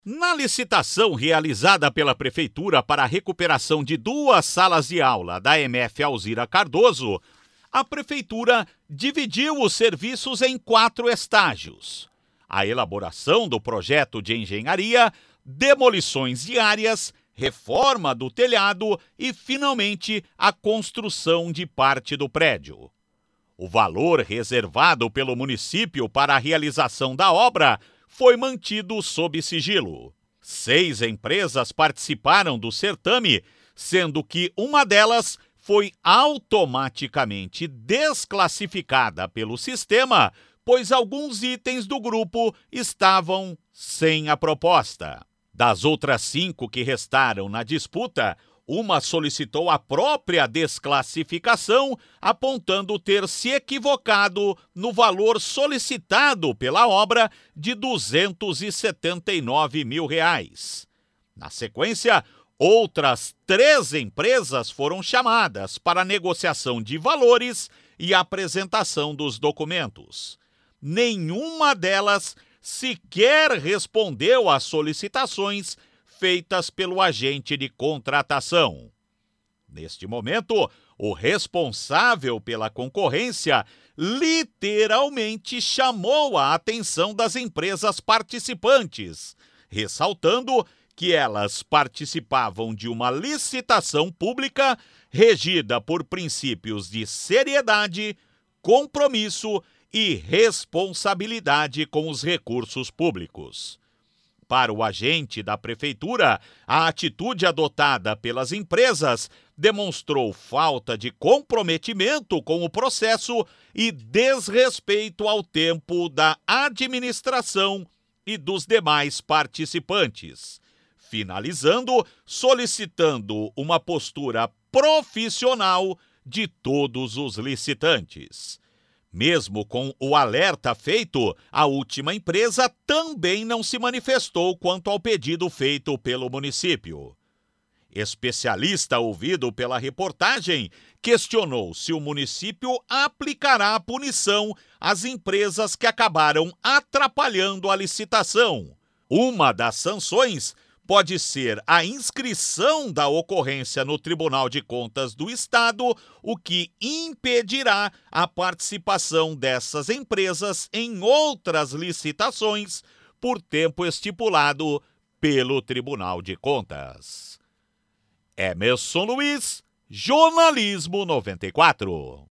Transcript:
Na licitação realizada pela Prefeitura para a recuperação de 2 salas de aula da MF Alzira Cardoso, a Prefeitura dividiu os serviços em 4 estágios: a elaboração do projeto de engenharia, demolições diárias, reforma do telhado e, finalmente, a construção de parte do prédio. O valor reservado pelo município para a realização da obra foi mantido sob sigilo. 6 empresas participaram do certame, sendo que uma delas foi automaticamente desclassificada pelo sistema, pois alguns itens do grupo estavam sem a proposta. Das outras 5 que restaram na disputa, uma solicitou a própria desclassificação, apontando ter se equivocado no valor solicitado pela obra de R$ 279 mil. Na sequência, outras 3 empresas foram chamadas para negociação de valores e apresentação dos documentos. Nenhuma delas sequer respondeu às solicitações feitas pelo agente de contratação. Neste momento, o responsável pela concorrência literalmente chamou a atenção das empresas participantes, ressaltando que elas participavam de uma licitação pública regida por princípios de seriedade, compromisso e responsabilidade com os recursos públicos. Para o agente da Prefeitura, a atitude adotada pelas empresas demonstrou falta de comprometimento com o processo e desrespeito ao tempo da administração e dos demais participantes, finalizando solicitando uma postura profissional de todos os licitantes. Mesmo com o alerta feito, a última empresa também não se manifestou quanto ao pedido feito pelo município. Especialista ouvido pela reportagem questionou se o município aplicará a punição às empresas que acabaram atrapalhando a licitação. Uma das sanções pode ser a inscrição da ocorrência no Tribunal de Contas do Estado, o que impedirá a participação dessas empresas em outras licitações por tempo estipulado pelo Tribunal de Contas. Emerson Luiz, Jornalismo 94.